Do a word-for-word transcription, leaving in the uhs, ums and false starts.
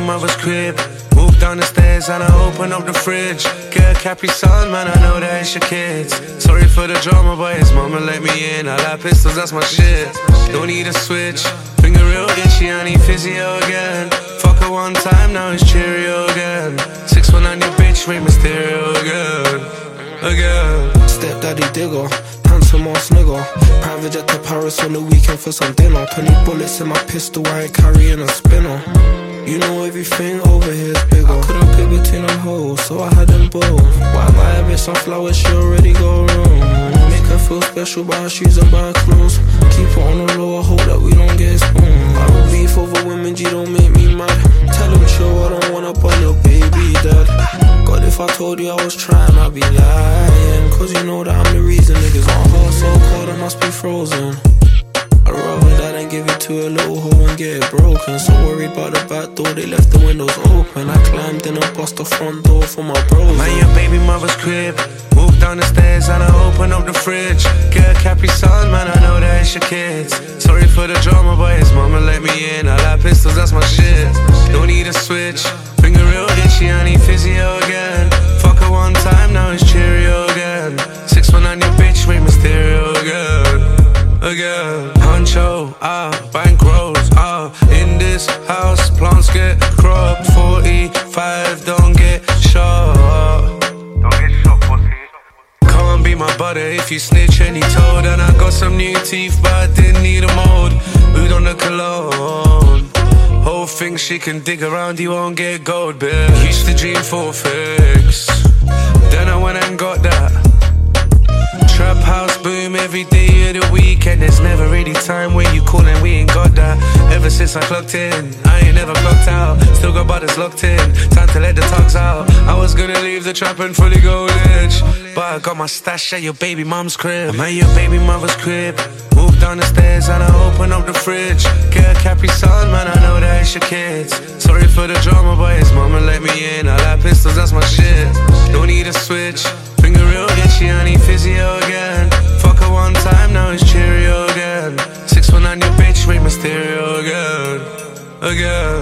mother's crib. Walk down the stairs and I open up the fridge. Get a Capri Sun, man, I know that it's your kids. Sorry for the drama, but his mama let me in. I like pistols, that's my shit. Don't need a switch. Finger real itchy, I need physio again. Fuck her one time, now it's Cheerio again. Six one on your bitch, Rey Mysterio again. Again. Stepdaddy digger, handsome ass nigga. Private jet to Paris on the weekend for some dinner. Twenty bullets in my pistol, I ain't carrying a spinner. You know everything over here's bigger. I couldn't pick between them hoes, so I had them both. Why buy a bitch some flowers, she already go wrong. Make her feel special, buy her shoes and buy her clothes. Keep her on the low, I hope that we don't get spooned. I don't beef over women, G, don't make me mad. Tell them chill, I don't wanna burn your baby dad. God, if I told you I was trying, I'd be lying. Cause you know that I'm the reason niggas on her so cold, I must be frozen. I'd rather that and give it to a little hoe and get it broken. So worried about the back door, they left the windows open. I climbed in and bust the front door for my bros. Man, your baby mother's crib. Walk down the stairs and I open up the fridge. Get a Capri Sun, man, I know that it's your kids. Sorry for the drama, but his mama let me in. I like pistols, that's my shit. Don't need a switch. Finger real itchy, I need physio again. Fuck her one time, now it's Cheerio again. Six one on your bitch, Rey Mysterio again. Again. Honcho, ah, bankrolls, ah. In this house, plants get cropped. forty-five, don't get shot. Don't get shot, pussy. Come and be my butter if you snitch any toad. And I got some new teeth, but I didn't need a mold. Oud on the cologne. Whole thing she can dig around, you won't get gold, bitch. Used to dream for a fix, then I went and got that. Trap house boom every day of the weekend. There's never really time when you call and we ain't got that. Ever since I clocked in, I ain't never clocked out. Still got brothers locked in, time to let the tugs out. I was gonna leave the trap and fully go lich, but I got my stash at your baby mom's crib. I'm at your baby mother's crib. Walk down the stairs and I open up the fridge. Get a Capri Sun, man, I know that it's your kids. Sorry for the drama, but his mama let me in. I like pistols, that's my shit. Don't need a switch. Finger real itchy, I need physio again. Fuck her one time, now it's Cheerio again. Six one on your bitch, Rey Mysterio again. Again.